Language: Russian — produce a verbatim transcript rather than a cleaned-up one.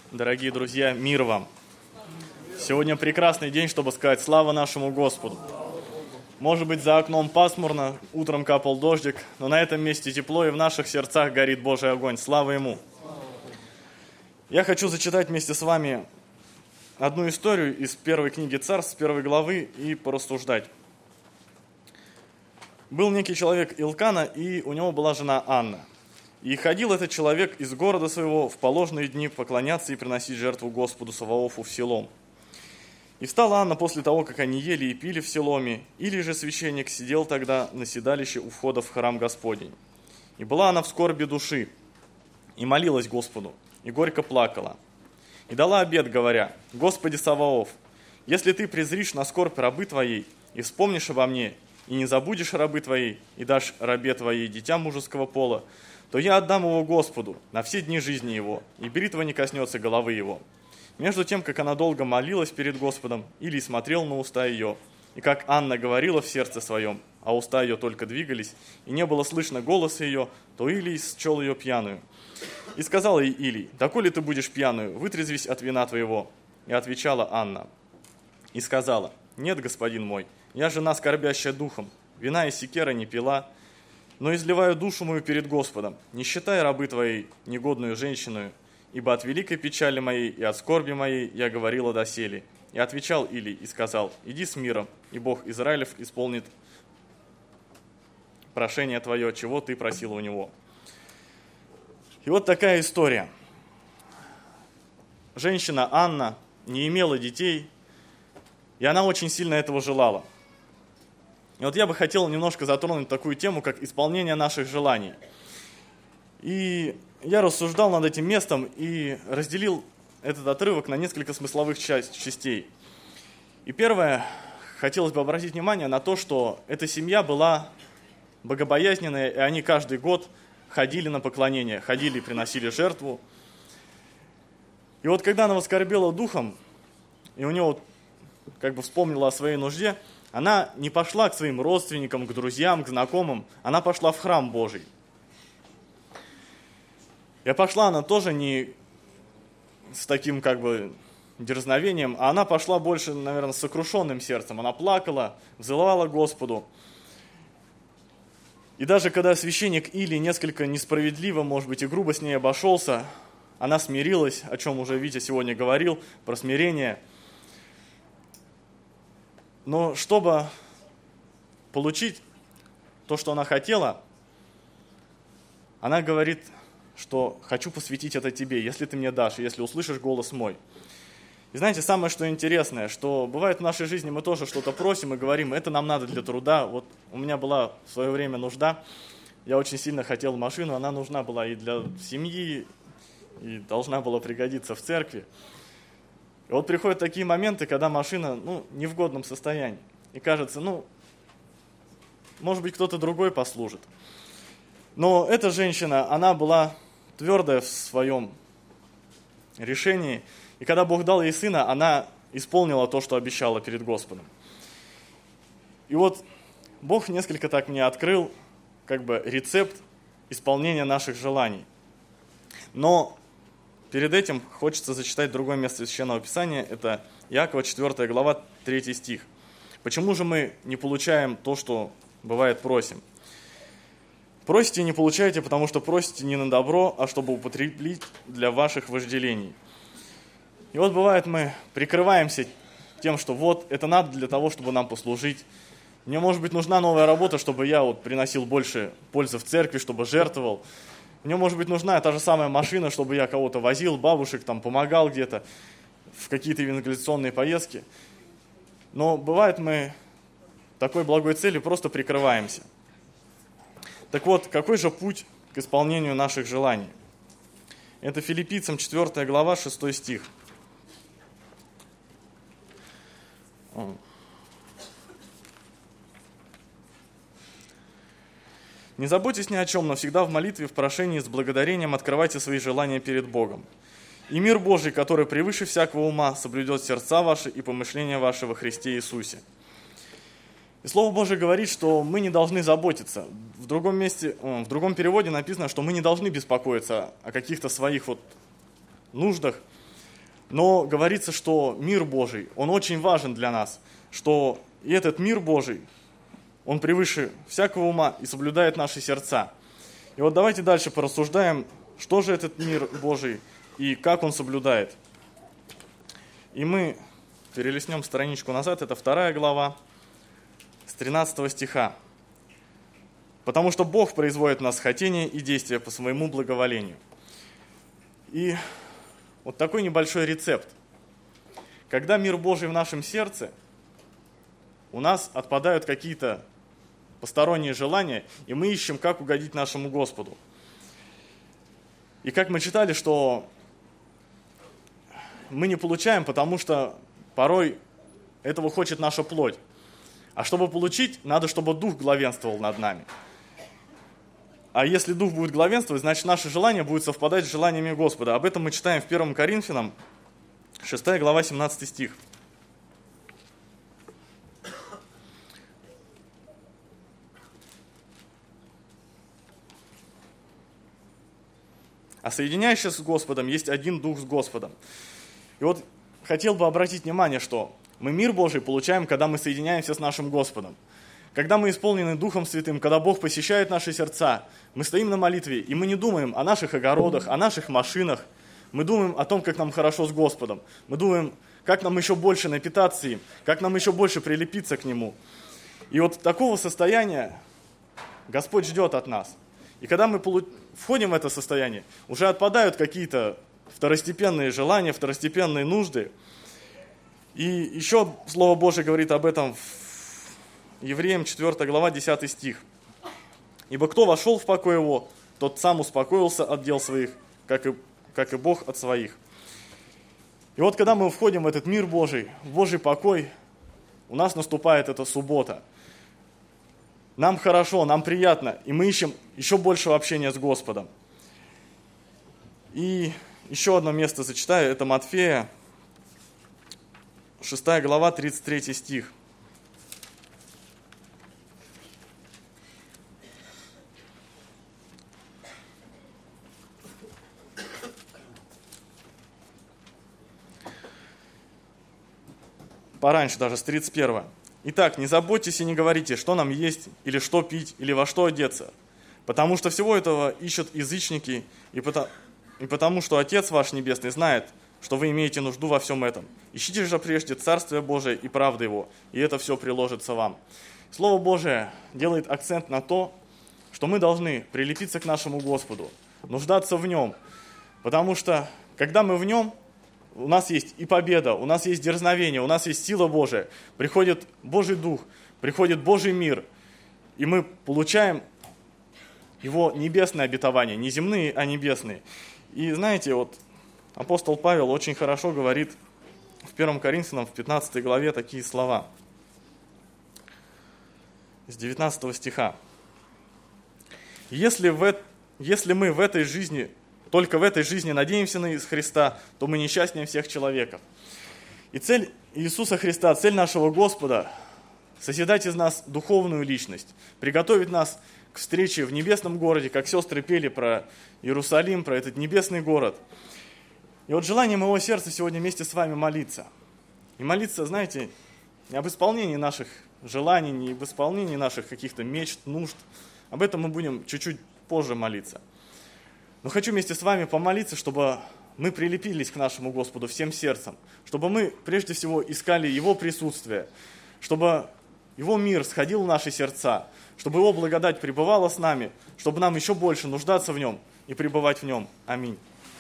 Дорогие друзья, мир вам! Сегодня прекрасный день, чтобы сказать слава нашему Господу. Может быть, за окном пасмурно, утром капал дождик, но на этом месте тепло, и в наших сердцах горит Божий огонь. Слава Ему! Я хочу зачитать вместе с вами одну историю из первой книги Царств, с первой главы, и порассуждать. Был некий человек Илкана, и у него была жена Анна. И ходил этот человек из города своего в положенные дни поклоняться и приносить жертву Господу Саваофу в Силом. И встала Анна после того, как они ели и пили в Силоме, или же священник сидел тогда на седалище у входа в храм Господень. И была она в скорби души, и молилась Господу, и горько плакала. И дала обет, говоря: «Господи Саваоф, если ты презришь на скорбь рабы твоей, и вспомнишь обо мне, и не забудешь рабы твоей, и дашь рабе твоей дитя мужеского пола, то я отдам его Господу на все дни жизни его, и бритва не коснется головы его». Между тем, как она долго молилась перед Господом, Илий смотрел на уста ее, и как Анна говорила в сердце своем, а уста ее только двигались, и не было слышно голоса ее, то Илий счел ее пьяную. И сказал ей Илий: «Доколе ты будешь пьяную, вытрезвись от вина твоего». И отвечала Анна, и сказала: «Нет, господин мой, я жена скорбящая духом, вина и секера не пила, но изливаю душу мою перед Господом, не считай рабы твоей негодную женщину, ибо от великой печали моей и от скорби моей я говорила доселе». И отвечал Илий и сказал: «Иди с миром, и Бог Израилев исполнит прошение твое, чего ты просила у него». И вот такая история. Женщина Анна не имела детей, и она очень сильно этого желала. И вот я бы хотел немножко затронуть такую тему, как исполнение наших желаний. И я рассуждал над этим местом и разделил этот отрывок на несколько смысловых частей. И первое, хотелось бы обратить внимание на то, что эта семья была богобоязненная, и они каждый год ходили на поклонение, ходили и приносили жертву. И вот когда она воскорбела духом, и у нее как бы вспомнила о своей нужде, она не пошла к своим родственникам, к друзьям, к знакомым, она пошла в храм Божий. И пошла она тоже не с таким как бы дерзновением, а она пошла больше, наверное, с сокрушенным сердцем. Она плакала, взывала Господу. И даже когда священник Илий несколько несправедливо, может быть, и грубо с ней обошелся, она смирилась, о чем уже Витя сегодня говорил, про смирение. Но чтобы получить то, что она хотела, она говорит, что «хочу посвятить это тебе, если ты мне дашь, если услышишь голос мой». И знаете, самое что интересное, что бывает в нашей жизни мы тоже что-то просим и говорим: это нам надо для труда. Вот у меня была в свое время нужда, я очень сильно хотел машину, она нужна была и для семьи, и должна была пригодиться в церкви. И вот приходят такие моменты, когда машина ну, не в годном состоянии. И кажется, ну, может быть, кто-то другой послужит. Но эта женщина, она была твердая в своем решении. И когда Бог дал ей сына, она исполнила то, что обещала перед Господом. И вот Бог несколько так мне открыл, как бы рецепт исполнения наших желаний. Но перед этим хочется зачитать другое место Священного Писания. Это Иакова четвёртая глава, третий стих. Почему же мы не получаем то, что бывает просим? Просите и не получаете, потому что просите не на добро, а чтобы употребить для ваших вожделений. И вот бывает мы прикрываемся тем, что вот это надо для того, чтобы нам послужить. Мне, может быть, нужна новая работа, чтобы я вот приносил больше пользы в церкви, чтобы жертвовал. Мне, может быть, нужна та же самая машина, чтобы я кого-то возил, бабушек, там, помогал где-то в какие-то евангелизационные поездки. Но бывает мы такой благой целью просто прикрываемся. Так вот, какой же путь к исполнению наших желаний? Это Филиппийцам четвёртая глава, шестой стих. «Не заботьтесь ни о чем, но всегда в молитве, в прошении, с благодарением открывайте свои желания перед Богом. И мир Божий, который превыше всякого ума, соблюдет сердца ваши и помышления ваши во Христе Иисусе». И Слово Божие говорит, что мы не должны заботиться. В другом месте, в другом переводе написано, что мы не должны беспокоиться о каких-то своих вот нуждах. Но говорится, что мир Божий, он очень важен для нас, что и этот мир Божий, он превыше всякого ума и соблюдает наши сердца. И вот давайте дальше порассуждаем, что же этот мир Божий и как он соблюдает. И мы перелистнем страничку назад, это вторая глава, с тринадцатого стиха. «Потому что Бог производит в нас хотение и действия по своему благоволению». И вот такой небольшой рецепт. Когда мир Божий в нашем сердце, у нас отпадают какие-то посторонние желания, и мы ищем, как угодить нашему Господу. И как мы читали, что мы не получаем, потому что порой этого хочет наша плоть. А чтобы получить, надо, чтобы Дух главенствовал над нами. А если Дух будет главенствовать, значит, наше желание будет совпадать с желаниями Господа. Об этом мы читаем в первом Коринфянам, шестая глава, семнадцатый стих. «А соединяющийся с Господом есть один Дух с Господом». И вот хотел бы обратить внимание, что мы мир Божий получаем, когда мы соединяемся с нашим Господом. Когда мы исполнены Духом Святым, когда Бог посещает наши сердца, мы стоим на молитве, и мы не думаем о наших огородах, о наших машинах. Мы думаем о том, как нам хорошо с Господом. Мы думаем, как нам еще больше напитаться им, как нам еще больше прилепиться к Нему. И вот такого состояния Господь ждет от нас. И когда мы входим в это состояние, уже отпадают какие-то второстепенные желания, второстепенные нужды. И еще Слово Божие говорит об этом в Евреям четвёртая глава, десятый стих. «Ибо кто вошел в покой его, тот сам успокоился от дел своих, как и, как и Бог от своих». И вот когда мы входим в этот мир Божий, в Божий покой, у нас наступает эта суббота. Нам хорошо, нам приятно, и мы ищем еще большего общения с Господом. И еще одно место зачитаю, это Матфея, шестая глава, тридцать третий стих. Пораньше даже, с тридцать первого. «Итак, не заботьтесь и не говорите, что нам есть, или что пить, или во что одеться, потому что всего этого ищут язычники, и потому, и потому что Отец ваш Небесный знает, что вы имеете нужду во всем этом. Ищите же прежде Царствие Божие и правды Его, и это все приложится вам». Слово Божие делает акцент на то, что мы должны прилепиться к нашему Господу, нуждаться в Нем, потому что, когда мы в Нем, у нас есть и победа, у нас есть дерзновение, у нас есть сила Божия, приходит Божий Дух, приходит Божий мир, и мы получаем Его небесные обетования, не земные, а небесные. И знаете, вот апостол Павел очень хорошо говорит в первом Коринфянам, в пятнадцатой главе такие слова, с девятнадцатого стиха. «Если, в, если мы в этой жизни... Только в этой жизни надеемся на Христа, то мы несчастнее всех человеков». И цель Иисуса Христа, цель нашего Господа – созидать из нас духовную личность, приготовить нас к встрече в небесном городе, как сестры пели про Иерусалим, про этот небесный город. И вот желание моего сердца сегодня вместе с вами молиться. И молиться, знаете, не об исполнении наших желаний, не об исполнении наших каких-то мечт, нужд. Об этом мы будем чуть-чуть позже молиться. Но хочу вместе с вами помолиться, чтобы мы прилепились к нашему Господу всем сердцем, чтобы мы прежде всего искали Его присутствие, чтобы Его мир сходил в наши сердца, чтобы Его благодать пребывала с нами, чтобы нам еще больше нуждаться в Нем и пребывать в Нем. Аминь.